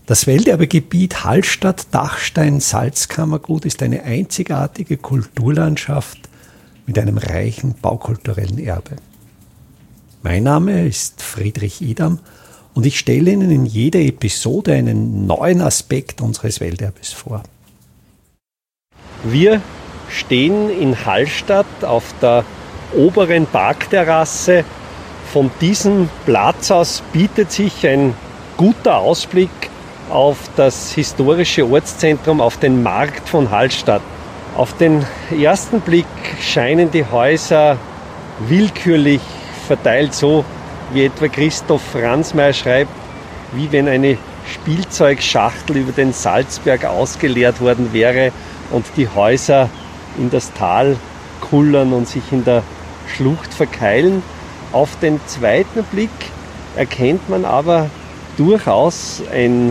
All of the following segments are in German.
Das Welterbegebiet Hallstatt-Dachstein-Salzkammergut ist eine einzigartige Kulturlandschaft mit einem reichen baukulturellen Erbe. Mein Name ist Friedrich Idam und ich stelle Ihnen in jeder Episode einen neuen Aspekt unseres Welterbes vor. Wir stehen in Hallstatt auf der oberen Parkterrasse. Von diesem Platz aus bietet sich ein guter Ausblick auf das historische Ortszentrum, auf den Markt von Hallstatt. Auf den ersten Blick scheinen die Häuser willkürlich verteilt, so wie etwa Christoph Ransmayr schreibt, wie wenn eine Spielzeugschachtel über den Salzberg ausgeleert worden wäre und die Häuser in das Tal kullern und sich in der Schlucht verkeilen. Auf den zweiten Blick erkennt man aber durchaus ein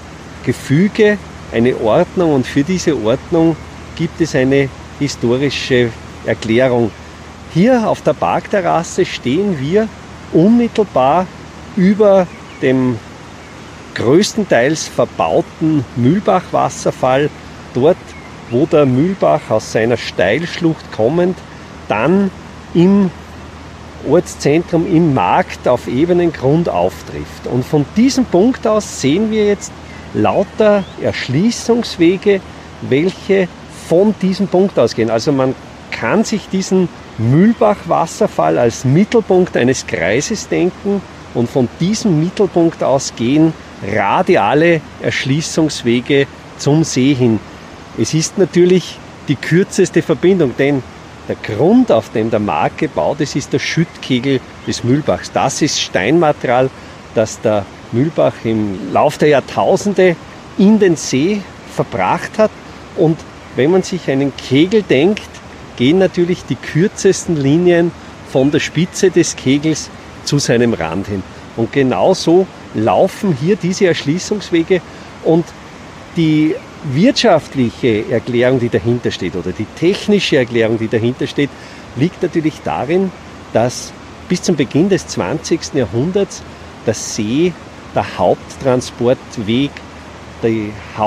Gefüge, eine Ordnung, und für diese Ordnung gibt es eine historische Erklärung. Hier auf der Parkterrasse stehen wir unmittelbar über dem größtenteils verbauten Mühlbach-Wasserfall, dort wo der Mühlbach aus seiner Steilschlucht kommend dann im Ortszentrum, im Markt auf ebenem Grund auftrifft. Und von diesem Punkt aus sehen wir jetzt lauter Erschließungswege, welche von diesem Punkt ausgehen. Also man kann sich diesen Mühlbach-Wasserfall als Mittelpunkt eines Kreises denken und von diesem Mittelpunkt aus gehen radiale Erschließungswege zum See hin. Es ist natürlich die kürzeste Verbindung, denn der Grund, auf dem der Markt gebaut ist, ist der Schüttkegel des Mühlbachs. Das ist Steinmaterial, das der Mühlbach im Lauf der Jahrtausende in den See verbracht hat. Und wenn man sich einen Kegel denkt, gehen natürlich die kürzesten Linien von der Spitze des Kegels zu seinem Rand hin. Und genauso laufen hier diese Erschließungswege, und die wirtschaftliche Erklärung, die dahinter steht, oder die technische Erklärung, die dahinter steht, liegt natürlich darin, dass bis zum Beginn des 20. Jahrhunderts der See der Haupttransportweg, die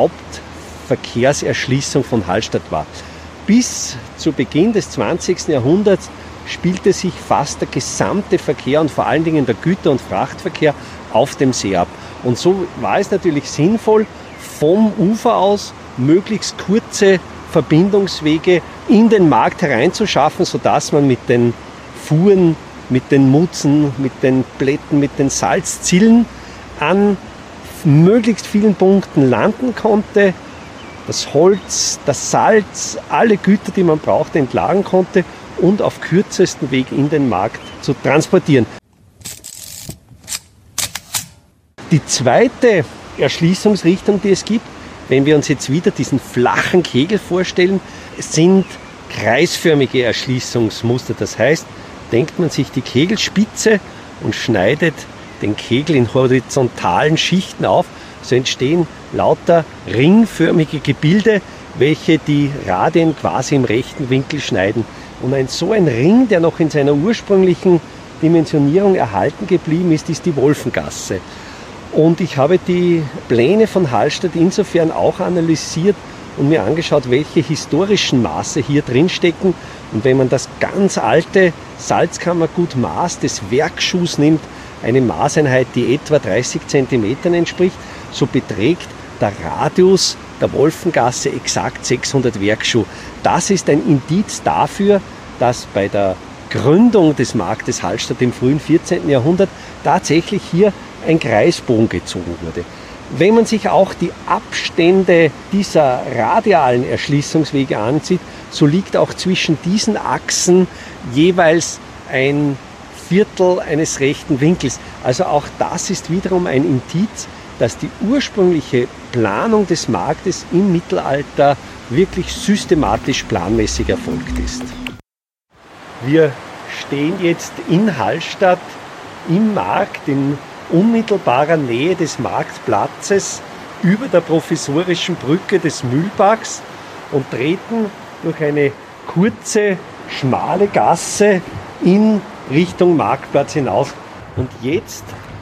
Hauptverkehrserschließung von Hallstatt war. Bis zu Beginn des 20. Jahrhunderts spielte sich fast der gesamte Verkehr und vor allen Dingen der Güter- und Frachtverkehr auf dem See ab. Und so war es natürlich sinnvoll, vom Ufer aus möglichst kurze Verbindungswege in den Markt hereinzuschaffen, sodass man mit den Fuhren, mit den Mutzen, mit den Plätten, mit den Salzzillen an möglichst vielen Punkten landen konnte, das Holz, das Salz, alle Güter, die man brauchte, entlagern konnte und auf kürzestem Weg in den Markt zu transportieren. Die zweite Erschließungsrichtung, die es gibt, wenn wir uns jetzt wieder diesen flachen Kegel vorstellen, sind kreisförmige Erschließungsmuster. Das heißt, denkt man sich die Kegelspitze und schneidet den Kegel in horizontalen Schichten auf, so entstehen lauter ringförmige Gebilde, welche die Radien quasi im rechten Winkel schneiden. Und so ein Ring, der noch in seiner ursprünglichen Dimensionierung erhalten geblieben ist, ist die Wolfengasse. Und ich habe die Pläne von Hallstatt insofern auch analysiert und mir angeschaut, welche historischen Maße hier drin stecken. Und wenn man das ganz alte Salzkammergut Maß des Werkschuhs nimmt, eine Maßeinheit, die etwa 30 cm entspricht, so beträgt der Radius der Wolfengasse exakt 600 Werkschuh. Das ist ein Indiz dafür, dass bei der Gründung des Marktes Hallstatt im frühen 14. Jahrhundert tatsächlich hier ein Kreisbogen gezogen wurde. Wenn man sich auch die Abstände dieser radialen Erschließungswege ansieht, so liegt auch zwischen diesen Achsen jeweils ein Viertel eines rechten Winkels. Also auch das ist wiederum ein Indiz, dass die ursprüngliche Planung des Marktes im Mittelalter wirklich systematisch planmäßig erfolgt ist. Wir stehen jetzt in Hallstatt im Markt, in unmittelbarer Nähe des Marktplatzes über der provisorischen Brücke des Mühlbachs und treten durch eine kurze, schmale Gasse in Richtung Marktplatz hinaus. Und jetzt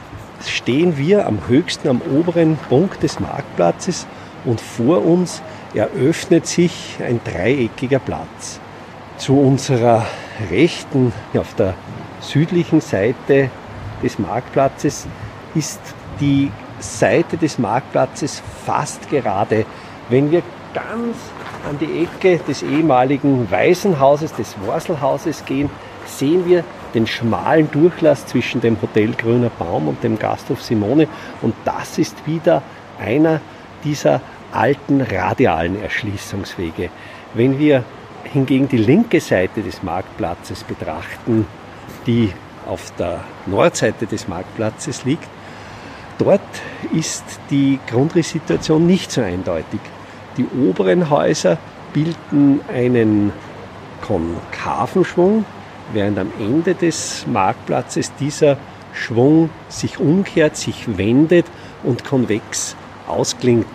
stehen wir am höchsten, am oberen Punkt des Marktplatzes und vor uns eröffnet sich ein dreieckiger Platz. Zu unserer Rechten, auf der südlichen Seite des Marktplatzes, ist die Seite des Marktplatzes fast gerade. Wenn wir ganz an die Ecke des ehemaligen Waisenhauses, des Worselhauses gehen, sehen wir den schmalen Durchlass zwischen dem Hotel Grüner Baum und dem Gasthof Simone. Und das ist wieder einer dieser alten radialen Erschließungswege. Wenn wir hingegen die linke Seite des Marktplatzes betrachten, die auf der Nordseite des Marktplatzes liegt, dort ist die Grundrisssituation nicht so eindeutig. Die oberen Häuser bilden einen konkaven Schwung, während am Ende des Marktplatzes dieser Schwung sich umkehrt, sich wendet und konvex ausklingt.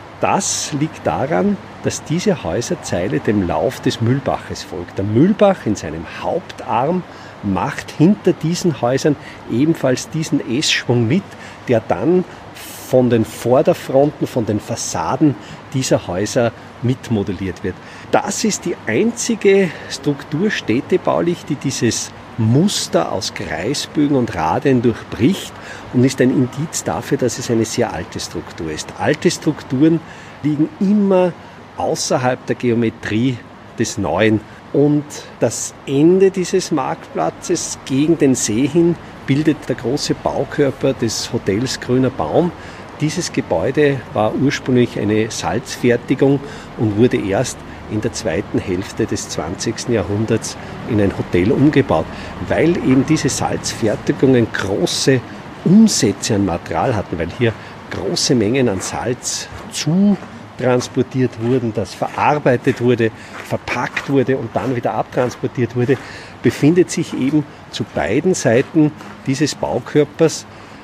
Das liegt daran, dass diese Häuserzeile dem Lauf des Mühlbaches folgt. Der Mühlbach in seinem Hauptarm macht hinter diesen Häusern ebenfalls diesen S-Schwung mit, der dann von den Vorderfronten, von den Fassaden dieser Häuser mitmodelliert wird. Das ist die einzige Struktur städtebaulich, die dieses Muster aus Kreisbögen und Radien durchbricht und ist ein Indiz dafür, dass es eine sehr alte Struktur ist. Alte Strukturen liegen immer außerhalb der Geometrie des Neuen. Und das Ende dieses Marktplatzes gegen den See hin bildet der große Baukörper des Hotels Grüner Baum. Dieses Gebäude war ursprünglich eine Salzfertigung und wurde erst in der zweiten Hälfte des 20. Jahrhunderts in ein Hotel umgebaut, weil eben diese Salzfertigungen große Umsätze an Material hatten, weil hier große Mengen an Salz transportiert wurden, das verarbeitet wurde, verpackt wurde und dann wieder abtransportiert wurde, befindet sich eben zu beiden Seiten dieses Baukörpers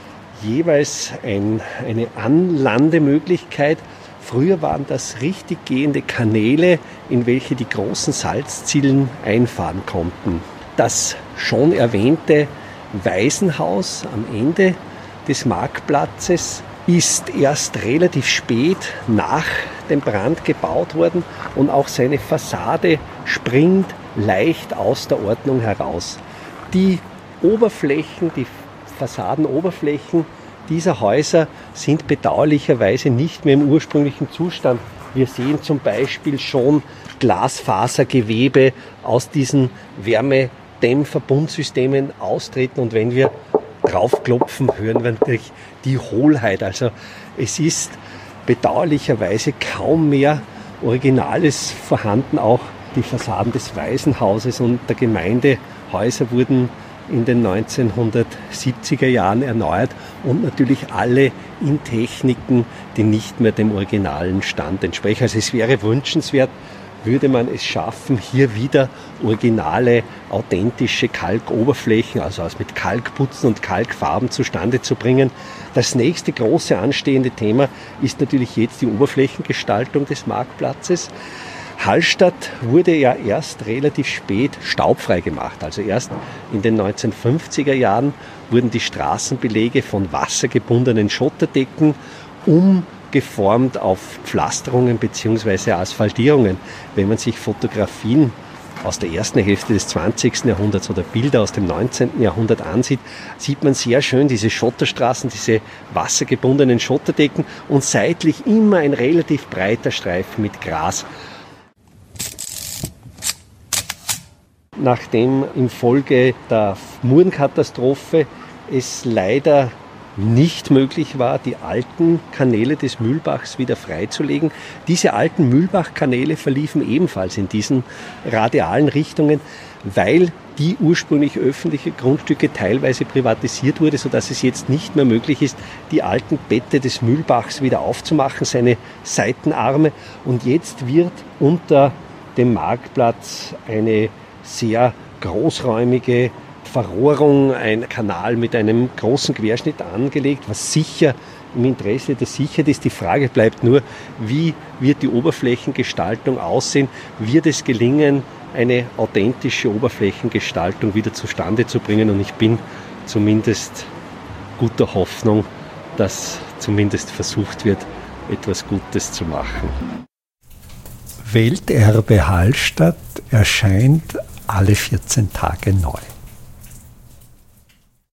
jeweils eine Anlandemöglichkeit. Früher waren das richtig gehende Kanäle, in welche die großen Salzzielen einfahren konnten. Das schon erwähnte Waisenhaus am Ende des Marktplatzes ist erst relativ spät nach dem Brand gebaut worden und auch seine Fassade springt leicht aus der Ordnung heraus. Die Oberflächen, die Fassadenoberflächen dieser Häuser sind bedauerlicherweise nicht mehr im ursprünglichen Zustand. Wir sehen zum Beispiel schon Glasfasergewebe aus diesen Wärmedämmverbundsystemen austreten und wenn wir draufklopfen, hören wir natürlich die Hohlheit. Also es ist bedauerlicherweise kaum mehr Originales vorhanden. Auch die Fassaden des Waisenhauses und der Gemeindehäuser wurden in den 1970er Jahren erneuert und natürlich alle in Techniken, die nicht mehr dem originalen Stand entsprechen. Also es wäre wünschenswert, würde man es schaffen, hier wieder originale, authentische Kalkoberflächen, also mit Kalkputzen und Kalkfarben zustande zu bringen. Das nächste große anstehende Thema ist natürlich jetzt die Oberflächengestaltung des Marktplatzes. Hallstatt wurde ja erst relativ spät staubfrei gemacht. Also erst in den 1950er Jahren wurden die Straßenbelege von wassergebundenen Schotterdecken umgeformt auf Pflasterungen bzw. Asphaltierungen. Wenn man sich Fotografien aus der ersten Hälfte des 20. Jahrhunderts oder Bilder aus dem 19. Jahrhundert ansieht, sieht man sehr schön diese Schotterstraßen, diese wassergebundenen Schotterdecken und seitlich immer ein relativ breiter Streifen mit Gras. Nachdem infolge der Murenkatastrophe es leider nicht möglich war, die alten Kanäle des Mühlbachs wieder freizulegen. Diese alten Mühlbachkanäle verliefen ebenfalls in diesen radialen Richtungen, weil die ursprünglich öffentliche Grundstücke teilweise privatisiert wurde, sodass es jetzt nicht mehr möglich ist, die alten Bette des Mühlbachs wieder aufzumachen, seine Seitenarme. Und jetzt wird unter dem Marktplatz eine sehr großräumige Verrohrung, ein Kanal mit einem großen Querschnitt angelegt, was sicher im Interesse der Sicherheit ist. Die Frage bleibt nur, wie wird die Oberflächengestaltung aussehen? Wird es gelingen, eine authentische Oberflächengestaltung wieder zustande zu bringen? Und ich bin zumindest guter Hoffnung, dass zumindest versucht wird, etwas Gutes zu machen. Welterbe Hallstatt erscheint alle 14 Tage neu.